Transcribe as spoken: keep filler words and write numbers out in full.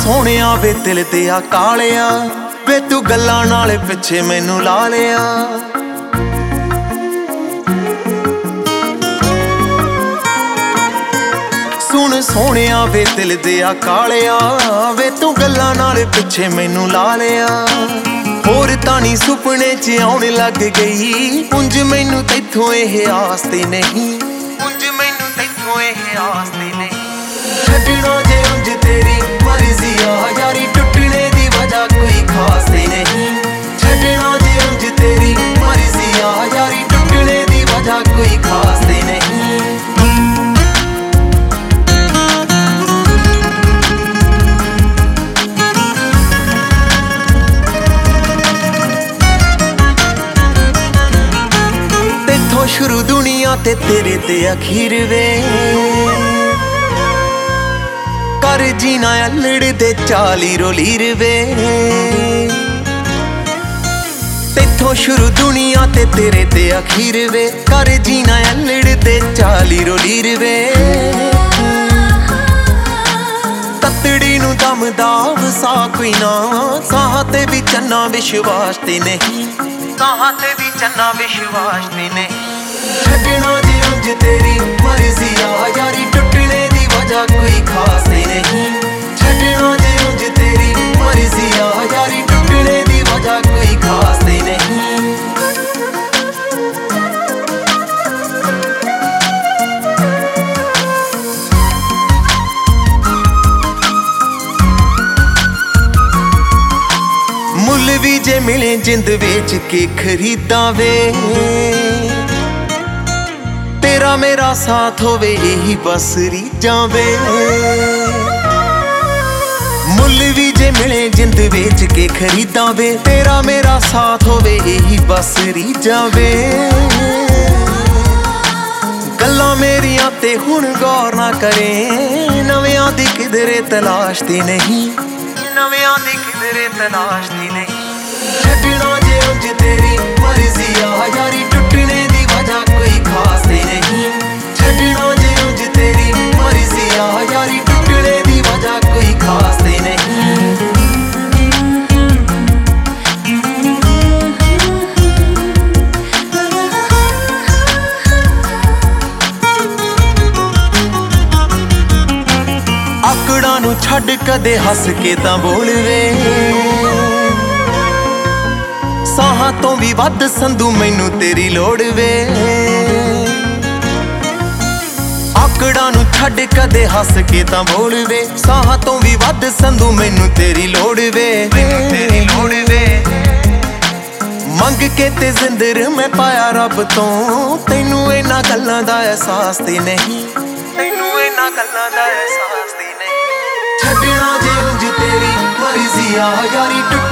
ਸੋਹਣਿਆ ਵੇ ਦਿਲ ਤੇ ਆ ਕਾਲਿਆ ਵੇ ਤੂੰ ਗੱਲਾਂ ਨਾਲ ਪਿੱਛੇ ਮੈਨੂੰ ਲਾ ਲਿਆ। ਸੁਣ ਸੋਹਣਿਆ ਵੇ ਦਿਲ ਤੇ ਆ ਕਾਲਿਆ ਵੇ ਤੂੰ ਗੱਲਾਂ ਨਾਲ ਪਿੱਛੇ ਮੈਨੂੰ ਲਾ ਲਿਆ। ਹੋਰ ਤਾਂ ਨੀ ਸੁਪਨੇ ਚ ਆਉਣ ਲੱਗ ਗਈ ਉਂਝ ਮੈਨੂੰ ਤੈਥੋਂ ਇਹ ਆਸ ਤੇ ਨਹੀਂ, ਉਂਝ ਮੈਨੂੰ ਤੈਥੋਂ ਇਹ ਆਸ ਤੇ ਨਹੀਂ। ਛੱਡਣਾ ਜੇ ਉਂਝ ਤੇਰੀ ਮਰਜ਼ੀ ਆ ਯਾਰੀ ਟੁੱਟਣੇ ਦੀ ਵਜ੍ਹਾ ਕੋਈ ਖਾਸ ਤੇ ਨਹੀਂ। ਛੱਡਣਾ ਜੇ ਉਂਝ ਤੇਰੀ ਮਰਜ਼ੀ ਆ ਯਾਰੀ ਟੁੱਟਣੇ ਦੀ ਵਜ੍ਹਾ ਕੋਈ ਖਾਸ ਤੇ ਨਹੀਂ। ਤੇਥੋਂ ਸ਼ੁਰੂ ਦੁਨੀਆ ਤੇ ਤੇਰੇ ਤੇ ਅਖੀਰ ਵੇ ਕਰ ਜੀਣਾ ਅਲੜ ਦੇ ਚਾਲੀ ਰੋਲੀਰ ਵੇ। ਤੇਥੋਂ ਸ਼ੁਰੂ ਦੁਨੀਆ ਤੇ ਤੇਰੇ ਤੇ ਅਖੀਰ ਵੇ ਕਰ ਜੀਣਾ ਅਲੜ ਦੇ ਚਾਲੀ ਰੋਲੀਰ ਵੇ। ਤਤੜੀ ਨੂੰ ਦਮਦਾ ਵਸਾ ਕੋਈ ਨਾ ਸਾਹਾਂ ਤੇ ਵੀ ਚੰਨਾ ਵਿਸ਼ਵਾਸ ਤੇ ਨਹੀਂ, ਸਾਹਾਂ ਤੇ ਵੀ ਚੰਨਾ ਵਿਸ਼ਵਾਸ ਤੇ ਨਹੀਂ। ਛੱਡਣਾ ਜੇ ਉਂਝ ਤੇਰੀ ਮਰਜ਼ੀ ਆ ਯਾਰੀ ਟੁੱਟਣੇ ਦੀ ਵਜ੍ਹਾ ਕੋਈ ਖਾਸ ਤੇ ਨਹੀਂ। ਛੱਡਣਾ ਜੇ ਉਂਝ ਤੇਰੀ ਮਰਜ਼ੀ ਆ ਯਾਰੀ ਟੁੱਟਣੇ ਦੀ ਵਜ੍ਹਾ ਕੋਈ ਖਾਸ ਤੇ ਨਹੀਂ। ਮੁੱਲ ਵੀ ਜੇ ਮਿਲੇ ਜਿੰਦ ਵੇਚ ਕੇ ਖਰੀਦਾਂ ਵੇ ਤੇਰਾ ਮੇਰਾ ਸਾਥ ਹੋਵੇ ਇਹੀ ਬਸ ਰੀਝਾਂ ਵੇ। ਮੁੱਲ ਵੀ ਜੇ ਮਿਲੇ ਜਿੰਦ ਵੇਚ ਕੇ ਖਰੀਦਾਂ ਵੇ ਤੇਰਾ ਮੇਰਾ ਸਾਥ ਹੋਵੇ ਇਹੀ ਬਸ ਰੀਝਾਂ ਵੇ। ਗੱਲਾਂ ਮੇਰੀਆਂ ਤੇ ਹੁਣ ਗੌਰ ਨਾ ਕਰੇ ਨਵਿਆਂ ਦੀ ਕਿਧਰੇ ਤਲਾਸ਼ ਤੇ ਨਹੀਂ, ਨਵਿਆਂ ਦੀ ਕਿਧਰੇ ਤਲਾਸ਼ ਤੇ ਨਹੀਂ। ਛੱਡਣਾ ਜੇ ਉਂਝ ਤੇਰੀ ਮਰਜ਼ੀ ਆ ਯਾਰੀ ਟੁੱਟਣੇ ਦੀ ਵਜ੍ਹਾ ਕੋਈ ਖਾਸ ਤੇ ਨਹੀਂ। ਛੱਡਣਾ ਜੇ ਉਂਝ ਤੇਰੀ ਮਰਜ਼ੀ ਆ ਯਾਰੀ ਟੁੱਟਣੇ ਦੀ ਵਜ੍ਹਾ ਕੋਈ ਖਾਸ ਤੇ ਨਹੀਂ। ਆਕੜਾਂ ਨੂੰ ਛੱਡ ਕਦੇ ਹੱਸ ਕੇ ਤਾਂ ਬੋਲ ਵੇ ਸਾਹਾਂ ਤੋਂ ਵੀ ਵੱਧ ਸੰਧੂ ਮੈਨੂੰ ਤੇਰੀ ਲੋੜ ਵੇ। ਆਕੜਾਂ ਨੂੰ ਛੱਡ ਕਦੇ ਹੱਸ ਕੇ ਤਾਂ ਬੋਲ ਵੇ ਸਾਹਾਂ ਤੋਂ ਵੀ ਵੱਧ ਸੰਧੂ ਮੈਨੂੰ ਤੇਰੀ ਲੋੜ ਵੇ, ਮੈਨੂੰ ਤੇਰੀ ਲੋੜ ਵੇ। ਮੰਗ ਕੇ ਤੇ ਜ਼ਿੰਦਰ ਮੈਂ ਪਾਇਆ ਰੱਬ ਤੋਂ ਤੈਨੂੰ ਇਹਨਾਂ ਗੱਲਾਂ ਦਾ ਅਹਿਸਾਸ ਤੇ ਨਹੀਂ, ਤੈਨੂੰ ਇਹਨਾਂ ਗੱਲਾਂ ਦਾ ਅਹਿਸਾਸ ਤੇ ਨਹੀਂ। ਛੱਡਣਾ ਜੇ ਉਂਝ ਤੇਰੀ ਮਰਜ਼ੀ ਆ ਯਾਰੀ ਟੁੱਟ